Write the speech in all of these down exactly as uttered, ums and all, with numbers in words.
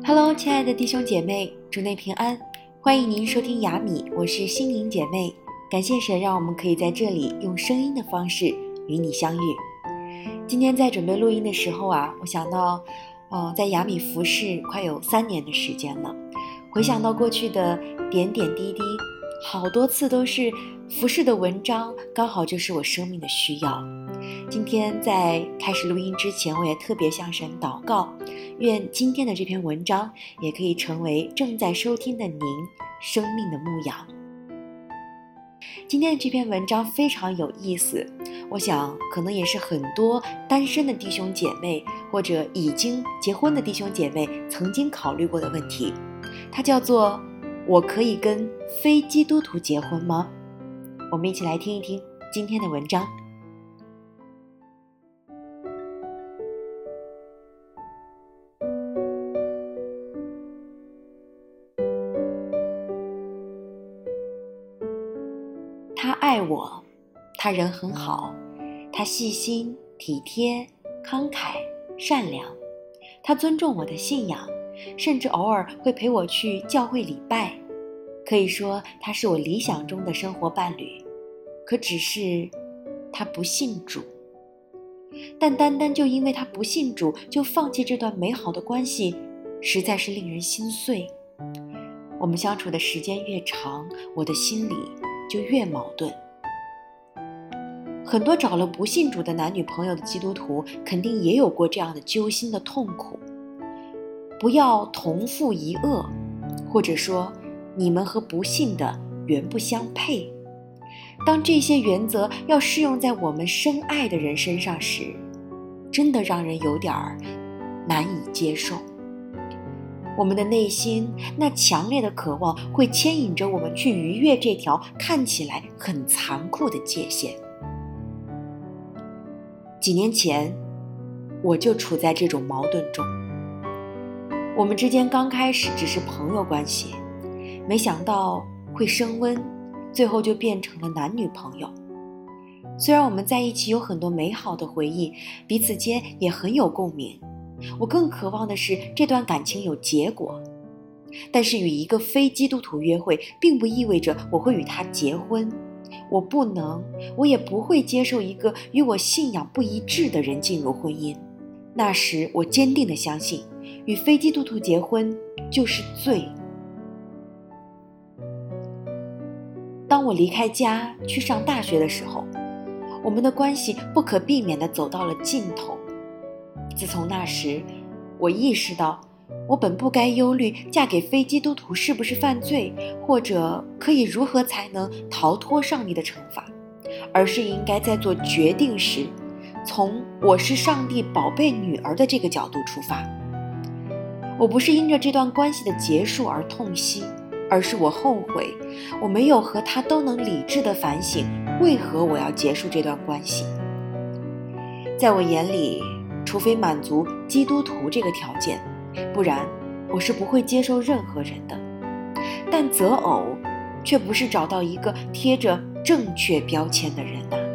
Hello， 亲爱的弟兄姐妹，主内平安，欢迎您收听雅米，我是心灵姐妹。感谢神让我们可以在这里用声音的方式与你相遇。今天在准备录音的时候啊，我想到，呃，在雅米服侍快有三年的时间了，回想到过去的点点滴滴，好多次都是服侍的文章，刚好就是我生命的需要。今天在开始录音之前，我也特别向神祷告，愿今天的这篇文章也可以成为正在收听的您生命的牧养。今天的这篇文章非常有意思，我想可能也是很多单身的弟兄姐妹或者已经结婚的弟兄姐妹曾经考虑过的问题。它叫做我可以跟非基督徒结婚吗？我们一起来听一听今天的文章。他爱我，他人很好，他细心、体贴、慷慨、善良，他尊重我的信仰，甚至偶尔会陪我去教会礼拜。可以说他是我理想中的生活伴侣，可只是他不信主。但单单就因为他不信主就放弃这段美好的关系，实在是令人心碎。我们相处的时间越长，我的心里就越矛盾。很多找了不信主的男女朋友的基督徒肯定也有过这样的揪心的痛苦。不要同父一恶，或者说你们和不信的原不相配。当这些原则要适用在我们深爱的人身上时，真的让人有点难以接受。我们的内心那强烈的渴望会牵引着我们去逾越这条看起来很残酷的界限。几年前，我就处在这种矛盾中。我们之间刚开始只是朋友关系，没想到会升温，最后就变成了男女朋友。虽然我们在一起有很多美好的回忆，彼此间也很有共鸣，我更渴望的是这段感情有结果。但是与一个非基督徒约会，并不意味着我会与他结婚。我不能，我也不会接受一个与我信仰不一致的人进入婚姻。那时我坚定地相信，与非基督徒结婚就是罪。当我离开家去上大学的时候，我们的关系不可避免地走到了尽头。自从那时，我意识到我本不该忧虑嫁给非基督徒是不是犯罪，或者可以如何才能逃脱上帝的惩罚，而是应该在做决定时，从我是上帝宝贝女儿的这个角度出发。我不是因着这段关系的结束而痛惜，而是我后悔我没有和他都能理智地反省为何我要结束这段关系。在我眼里，除非满足基督徒这个条件，不然我是不会接受任何人的。但择偶却不是找到一个贴着正确标签的人啊。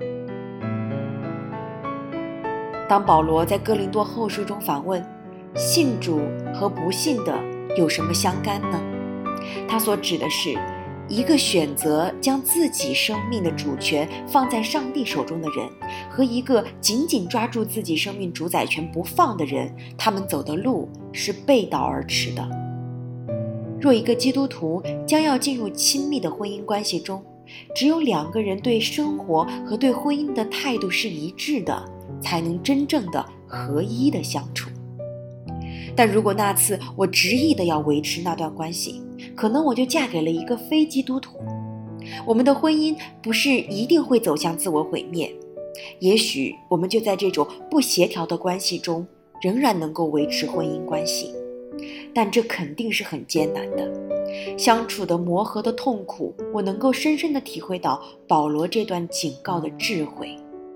当保罗在哥林多后书中反问信主和不信的有什么相干呢？他所指的是一个选择将自己生命的主权放在上帝手中的人，和一个紧紧抓住自己生命主宰权不放的人，他们走的路是背道而驰的。若一个基督徒将要进入亲密的婚姻关系中，只有两个人对生活和对婚姻的态度是一致的，才能真正的合一的相处。但如果那次我执意的要维持那段关系，可能我就嫁给了一个非基督徒。我们的婚姻不是一定会走向自我毁灭，也许我们就在这种不协调的关系中仍然能够维持婚姻关系，但这肯定是很艰难的。相处的磨合的痛苦，我能够深深地体会到保罗这段警告的智慧。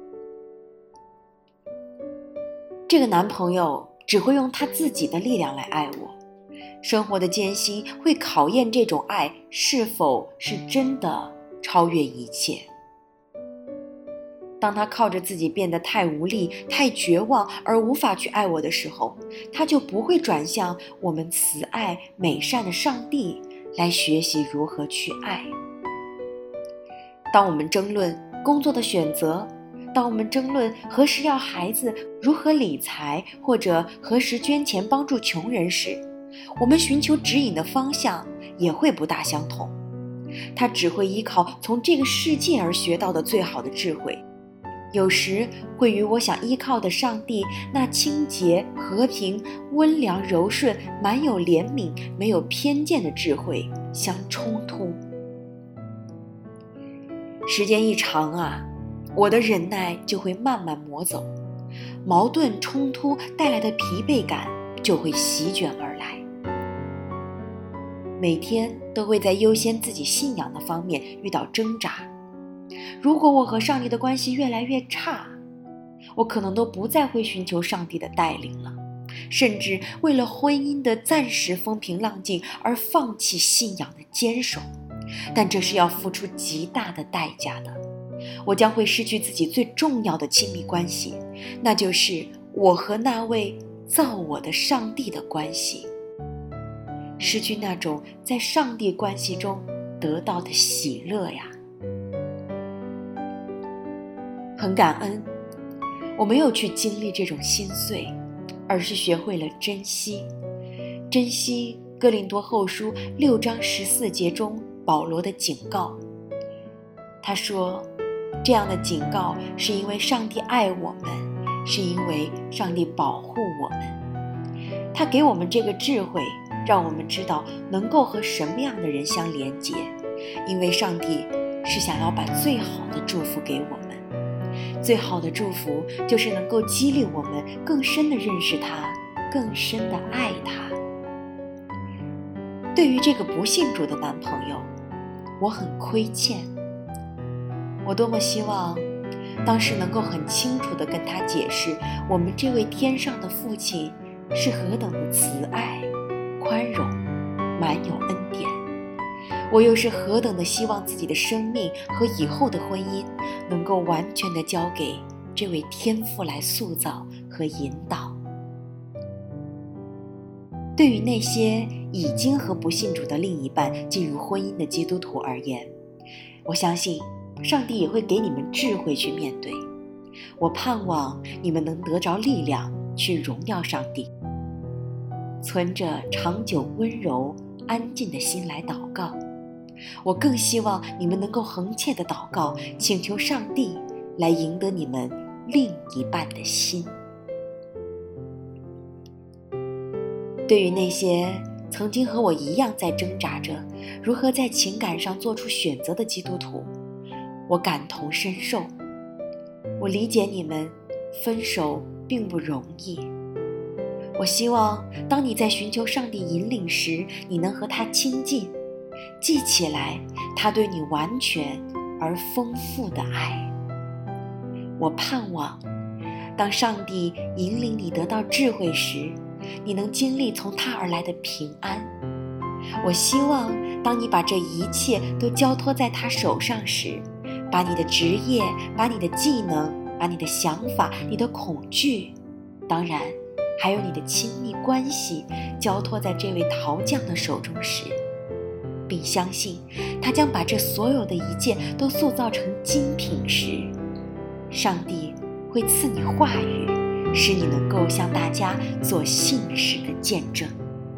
这个男朋友只会用他自己的力量来爱我，生活的艰辛会考验这种爱是否是真的超越一切。 当他靠着自己变得太无力、太绝望而无法去爱我的时候，他就不会转向我们慈爱美善的上帝来学习如何去爱。当我们争论工作的选择，当我们争论何时要孩子、如何理财，或者何时捐钱帮助穷人时，我们寻求指引的方向也会不大相同。他只会依靠从这个世界而学到的最好的智慧，有时会与我想依靠的上帝那清洁、和平、温良、柔顺、满有怜悯、没有偏见的智慧相冲突。时间一长啊，我的忍耐就会慢慢磨走，矛盾冲突带来的疲惫感就会席卷而来。每天都会在优先自己信仰的方面遇到挣扎。如果我和上帝的关系越来越差，我可能都不再会寻求上帝的带领了，甚至为了婚姻的暂时风平浪静而放弃信仰的坚守。但这是要付出极大的代价的。我将会失去自己最重要的亲密关系，那就是我和那位造我的上帝的关系。失去那种在上帝关系中得到的喜乐呀。很感恩，我没有去经历这种心碎，而是学会了珍惜。珍惜哥林多后书六章十四节中保罗的警告。他说，这样的警告是因为上帝爱我们，是因为上帝保护我们。他给我们这个智慧，让我们知道能够和什么样的人相连结，因为上帝是想要把最好的祝福给我们。最好的祝福就是能够激励我们更深地认识他，更深地爱他。对于这个不信主的男朋友，我很亏欠。我多么希望当时能够很清楚地跟他解释，我们这位天上的父亲是何等的慈爱、宽容、满有恩典。我又是何等的希望自己的生命和以后的婚姻能够完全地交给这位天父来塑造和引导。对于那些已经和不信主的另一半进入婚姻的基督徒而言，我相信上帝也会给你们智慧去面对。我盼望你们能得着力量去荣耀上帝，存着长久温柔安静的心来祷告。我更希望你们能够恒切的祷告，请求上帝来赢得你们另一半的心。对于那些曾经和我一样在挣扎着如何在情感上做出选择的基督徒，我感同身受。我理解你们分手并不容易。我希望当你在寻求上帝引领时，你能和他亲近，记起来他对你完全而丰富的爱。我盼望当上帝引领你得到智慧时，你能经历从他而来的平安。我希望当你把这一切都交托在他手上时，把你的职业，把你的技能，把你的想法，你的恐惧，当然还有你的亲密关系交托在这位陶匠的手中时，并相信他将把这所有的一切都塑造成精品时，上帝会赐你话语，使你能够向大家做信实的见证。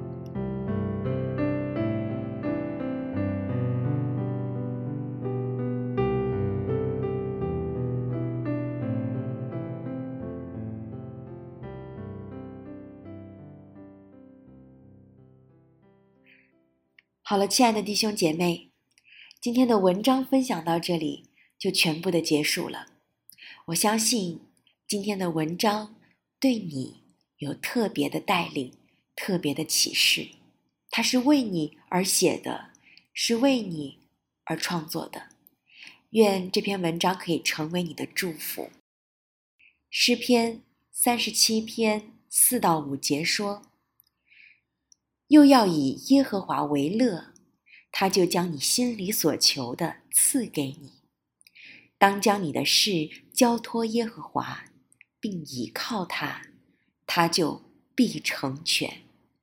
好了，亲爱的弟兄姐妹，今天的文章分享到这里就全部的结束了。我相信今天的文章对你有特别的带领，特别的启示。它是为你而写的，是为你而创作的。愿这篇文章可以成为你的祝福。诗篇三十七篇四到五节说，又要以耶和华为乐，他就将你心里所求的赐给你。 当将你的事交托耶和华，并倚靠他，他就必成全。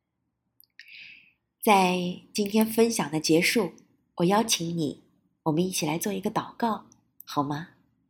在今天分享的结束，我邀请你，我们一起来做一个祷告，好吗？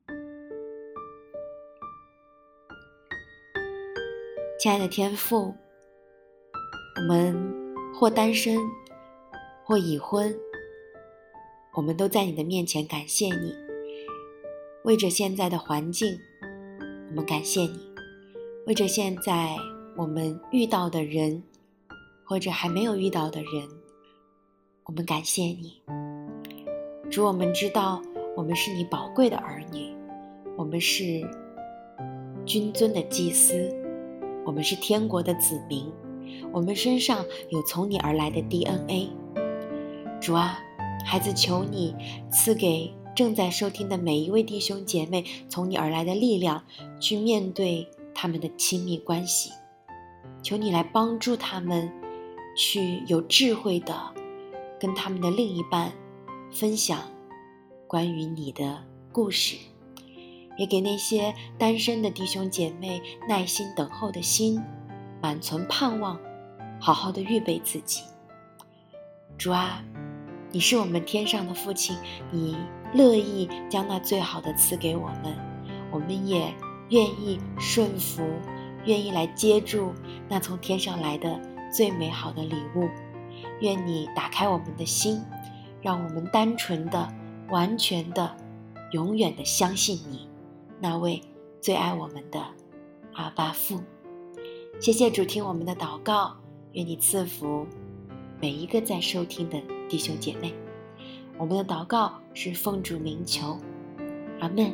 亲爱的天父，我们或单身，或已婚，我们都在你的面前感谢你。为着现在的环境，我们感谢你；为着现在我们遇到的人，或者还没有遇到的人，我们感谢你。主，我们知道我们是你宝贵的儿女，我们是君尊的祭司，我们是天国的子民，我们身上有从你而来的 D N A。 主啊，孩子求你赐给正在收听的每一位弟兄姐妹从你而来的力量，去面对他们的亲密关系。求你来帮助他们去有智慧的跟他们的另一半分享关于你的故事，也给那些单身的弟兄姐妹耐心等候的心，满存盼望，好好的预备自己。主啊，你是我们天上的父亲，你乐意将那最好的赐给我们，我们也愿意顺服，愿意来接住那从天上来的最美好的礼物。愿你打开我们的心，让我们单纯的、完全的、永远的相信你，那位最爱我们的阿爸父。谢谢主听我们的祷告，愿你赐福每一个在收听的弟兄姐妹。我们的祷告是奉主名求，阿们。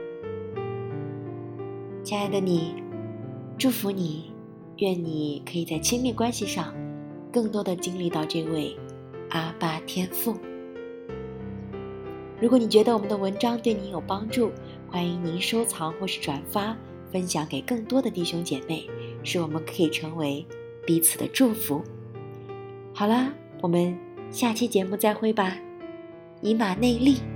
亲爱的你，祝福你，愿你可以在亲密关系上更多的经历到这位阿爸天父。如果你觉得我们的文章对你有帮助，欢迎您收藏或是转发，分享给更多的弟兄姐妹，使我们可以成为彼此的祝福。好啦，我们下期节目再会吧。以马内利。